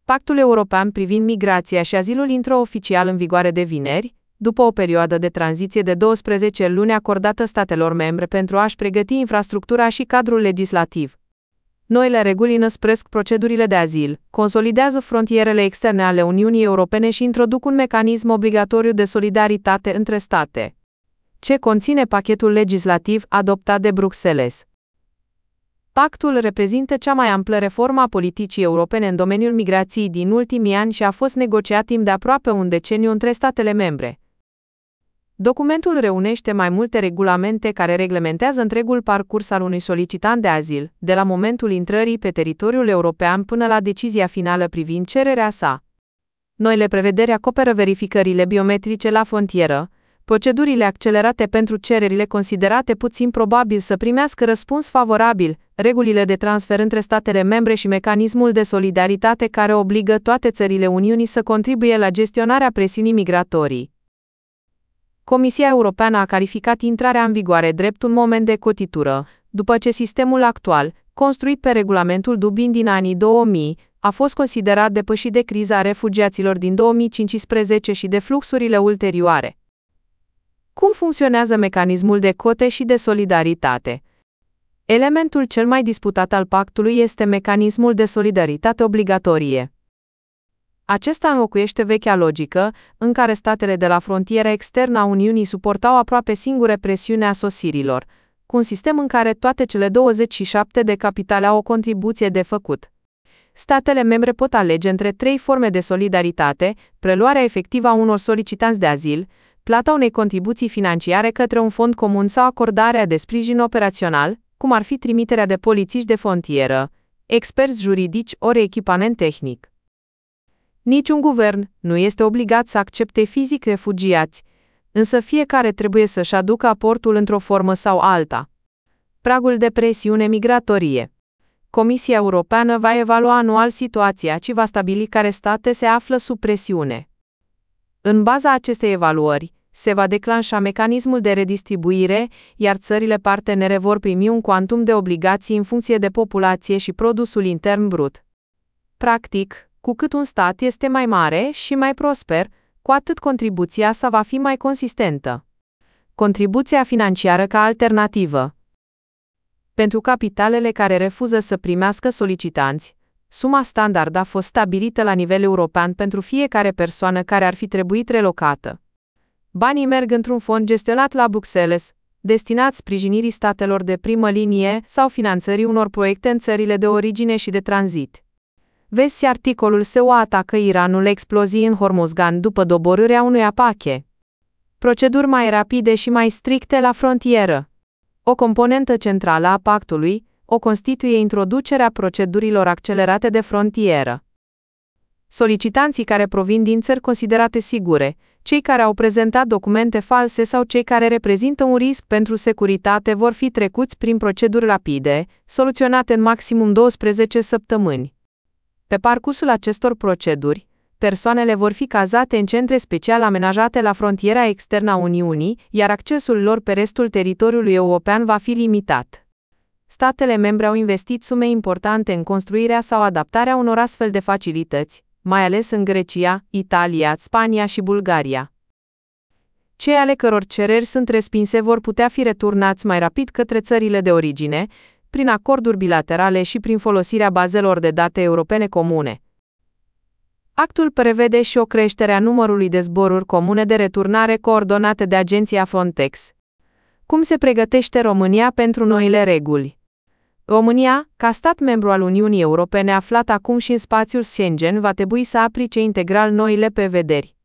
Pactul european privind migrația și azilul intră oficial în vigoare de vineri, după o perioadă de tranziție de 12 luni acordată statelor membre pentru a-și pregăti infrastructura și cadrul legislativ. Noile reguli înăspresc procedurile de azil, consolidează frontierele externe ale Uniunii Europene și introduc un mecanism obligatoriu de solidaritate între state. Ce conține pachetul legislativ adoptat de Bruxelles? Pactul reprezintă cea mai amplă reformă a politicii europene în domeniul migrației din ultimii ani și a fost negociat timp de aproape un deceniu între statele membre. Documentul reunește mai multe regulamente care reglementează întregul parcurs al unui solicitant de azil, de la momentul intrării pe teritoriul european până la decizia finală privind cererea sa. Noile prevederi acoperă verificările biometrice la frontieră, procedurile accelerate pentru cererile considerate puțin probabil să primească răspuns favorabil, regulile de transfer între statele membre și mecanismul de solidaritate care obligă toate țările Uniunii să contribuie la gestionarea presiunii migratorii. Comisia Europeană a calificat intrarea în vigoare drept un moment de cotitură, după ce sistemul actual, construit pe regulamentul Dublin din anii 2000, a fost considerat depășit de criza refugiaților din 2015 și de fluxurile ulterioare. Cum funcționează mecanismul de cote și de solidaritate? Elementul cel mai disputat al pactului este mecanismul de solidaritate obligatorie. Acesta înlocuiește vechea logică, în care statele de la frontiera externă a Uniunii suportau aproape singure presiunea sosirilor, cu un sistem în care toate cele 27 de capitale au o contribuție de făcut. Statele membre pot alege între 3 forme de solidaritate: preluarea efectivă a unor solicitanți de azil, plata unei contribuții financiare către un fond comun sau acordarea de sprijin operațional, cum ar fi trimiterea de polițiști de frontieră, experți juridici ori echipament tehnic. Niciun guvern nu este obligat să accepte fizic refugiați, însă fiecare trebuie să-și aducă aportul într-o formă sau alta. Pragul de presiune migratorie. Comisia Europeană va evalua anual situația și va stabili care state se află sub presiune. În baza acestei evaluări, se va declanșa mecanismul de redistribuire, iar țările partenere vor primi un cuantum de obligații în funcție de populație și produsul intern brut. Practic, cu cât un stat este mai mare și mai prosper, cu atât contribuția sa va fi mai consistentă. Contribuția financiară ca alternativă. Pentru capitalele care refuză să primească solicitanți, suma standard a fost stabilită la nivel european pentru fiecare persoană care ar fi trebuit relocată. Banii merg într-un fond gestionat la Bruxelles, destinat sprijinirii statelor de primă linie sau finanțării unor proiecte în țările de origine și de tranzit. Vezi articolul SUA atacă Iranul explozii în Hormuzgan după doborârea unui atache. Proceduri mai rapide și mai stricte la frontieră. O componentă centrală a pactului o constituie introducerea procedurilor accelerate de frontieră. Solicitanții care provin din țări considerate sigure, cei care au prezentat documente false sau cei care reprezintă un risc pentru securitate vor fi trecuți prin proceduri rapide, soluționate în maximum 12 săptămâni. Pe parcursul acestor proceduri, persoanele vor fi cazate în centre special amenajate la frontiera externă a Uniunii, iar accesul lor pe restul teritoriului european va fi limitat. Statele membre au investit sume importante în construirea sau adaptarea unor astfel de facilități, mai ales în Grecia, Italia, Spania și Bulgaria. Cei ale căror cereri sunt respinse vor putea fi returnați mai rapid către țările de origine, prin acorduri bilaterale și prin folosirea bazelor de date europene comune. Actul prevede și o creștere a numărului de zboruri comune de returnare coordonate de agenția Frontex. Cum se pregătește România pentru noile reguli? România, ca stat membru al Uniunii Europene aflat acum și în spațiul Schengen, va trebui să aplice integral noile prevederi.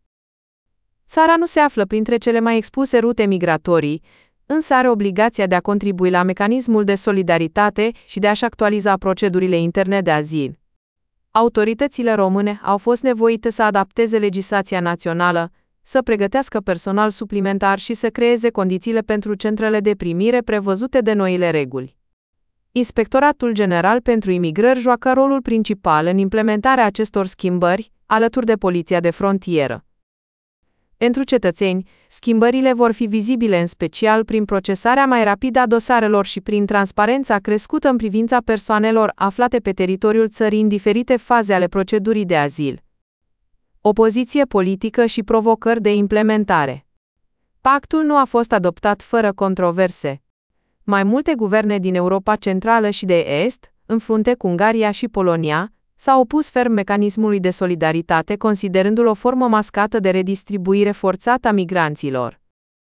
Țara nu se află printre cele mai expuse rute migratorii, însă are obligația de a contribui la mecanismul de solidaritate și de a-și actualiza procedurile interne de azil. Autoritățile române au fost nevoite să adapteze legislația națională, să pregătească personal suplimentar și să creeze condițiile pentru centrele de primire prevăzute de noile reguli. Inspectoratul General pentru Imigrări joacă rolul principal în implementarea acestor schimbări, alături de Poliția de Frontieră. Pentru cetățeni, schimbările vor fi vizibile în special prin procesarea mai rapidă a dosarelor și prin transparența crescută în privința persoanelor aflate pe teritoriul țării în diferite faze ale procedurii de azil. Opoziție politică și provocări de implementare. Pactul nu a fost adoptat fără controverse. Mai multe guverne din Europa Centrală și de Est, în frunte cu Ungaria și Polonia, s-au opus ferm mecanismului de solidaritate, considerându-l o formă mascată de redistribuire forțată a migranților.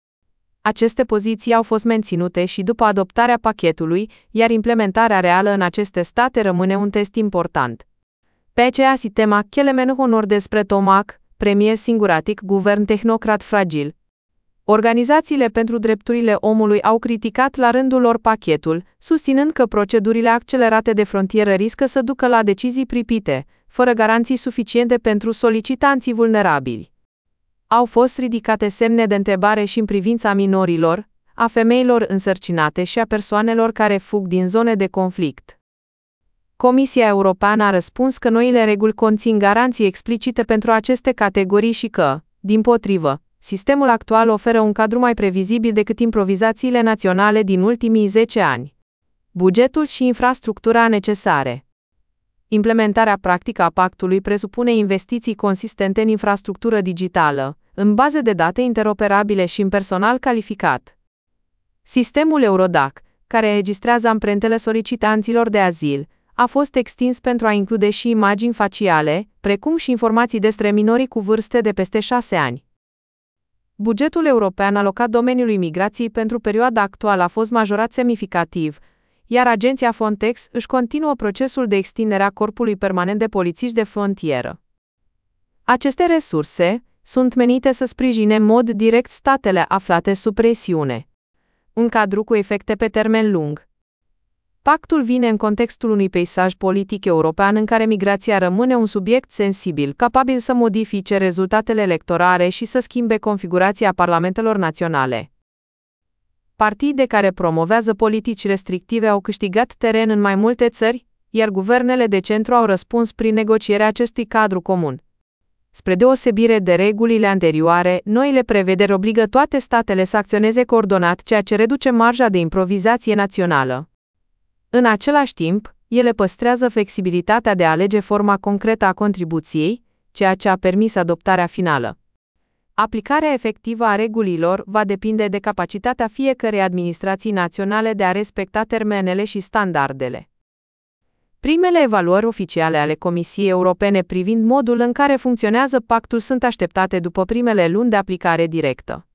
Aceste poziții au fost menținute și după adoptarea pachetului, iar implementarea reală în aceste state rămâne un test important. PCA sistema Kelemen honor despre Tomac, premier singuratic, guvern tehnocrat fragil. Organizațiile pentru drepturile omului au criticat la rândul lor pachetul, susținând că procedurile accelerate de frontieră riscă să ducă la decizii pripite, fără garanții suficiente pentru solicitanții vulnerabili. Au fost ridicate semne de întrebare și în privința minorilor, a femeilor însărcinate și a persoanelor care fug din zone de conflict. Comisia Europeană a răspuns că noile reguli conțin garanții explicite pentru aceste categorii și că, dimpotrivă, sistemul actual oferă un cadru mai previzibil decât improvizațiile naționale din ultimii 10 ani. Bugetul și infrastructura necesare. Implementarea practică a pactului presupune investiții consistente în infrastructură digitală, în baze de date interoperabile și în personal calificat. Sistemul Eurodac, care înregistrează amprentele solicitanților de azil, a fost extins pentru a include și imagini faciale, precum și informații despre minorii cu vârste de peste 6 ani. Bugetul european alocat domeniului migrației pentru perioada actuală a fost majorat semnificativ, iar agenția Frontex își continuă procesul de extindere a corpului permanent de polițiști de frontieră. Aceste resurse sunt menite să sprijine în mod direct statele aflate sub presiune. Un cadru cu efecte pe termen lung. Pactul vine în contextul unui peisaj politic european în care migrația rămâne un subiect sensibil, capabil să modifice rezultatele electorale și să schimbe configurația parlamentelor naționale. Partide care promovează politici restrictive au câștigat teren în mai multe țări, iar guvernele de centru au răspuns prin negocierea acestui cadru comun. Spre deosebire de regulile anterioare, noile prevederi obligă toate statele să acționeze coordonat, ceea ce reduce marja de improvizație națională. În același timp, ele păstrează flexibilitatea de a alege forma concretă a contribuției, ceea ce a permis adoptarea finală. Aplicarea efectivă a regulilor va depinde de capacitatea fiecărei administrații naționale de a respecta termenele și standardele. Primele evaluări oficiale ale Comisiei Europene privind modul în care funcționează pactul sunt așteptate după primele luni de aplicare directă.